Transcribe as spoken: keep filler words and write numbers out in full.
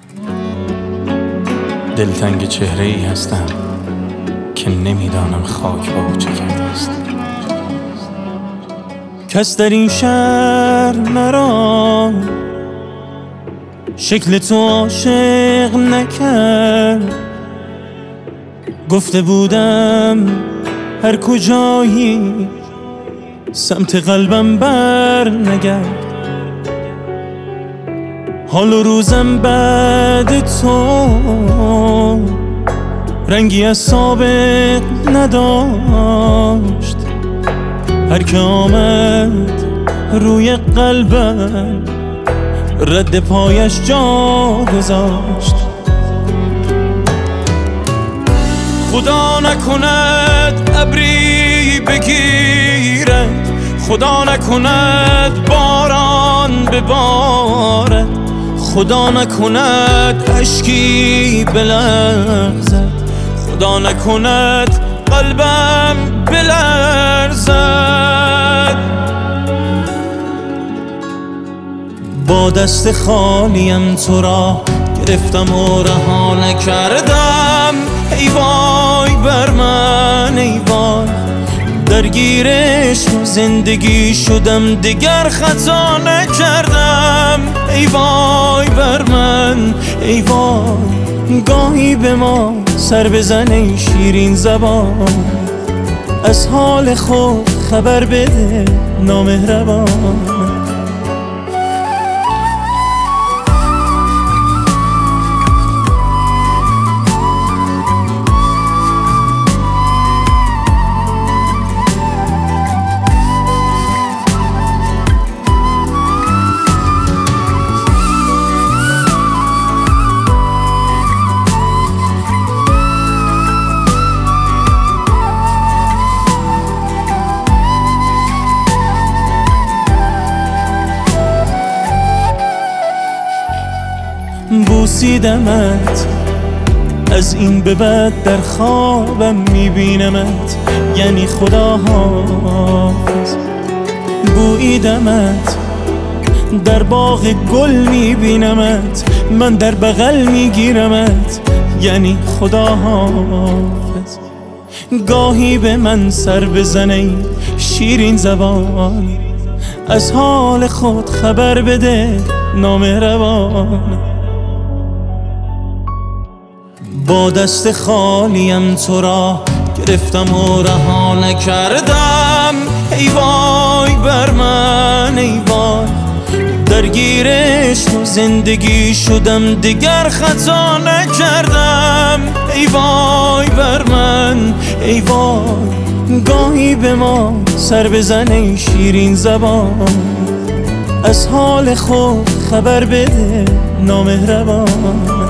دلتنگ چهره ای هستم که نمیدانم خاک با او چه کرده است. کس در این شهر مرا شکل تو عاشق نکرد. گفته بودم هر کجایی سمت قلبم بر نگرد. حال و روزم بعد تو رنگی از سابق نداشت. هر که آمد روی قلبم رد پایش جا گذاشت. خدا نکند ابری بگیرد، خدا نکند باران ببارد، خدا نکند اشکی بلغزد، خدا نکند قلبم بلرزد. با دست خالیم تو را گرفتم و رها نکردم. ای وای بر من ای وای، درگیرش زندگی شدم دیگر خطا نکردم. ای وای بر من ای وای، گاهی به ما سر بزن ای شیرین زبان، از حال خود خبر بده نامهربان. بوسیدمت از این به بعد در خوابم میبینمت، یعنی خدا حافظ. بویدمت در باغ گل میبینمت، من در بغل میگیرمت، یعنی خدا حافظ. گاهی به من سر بزنی شیرین زبان، از حال خود خبر بده نامهربان. با دست خالیم تو را گرفتم و رها نکردم. ای وای بر من ای وای، درگیرش و زندگی شدم دیگر خطا نکردم. ای وای بر من ای وای، گاهی به ما سر بزن ای شیرین زبان، از حال خود خبر بده نامهربان.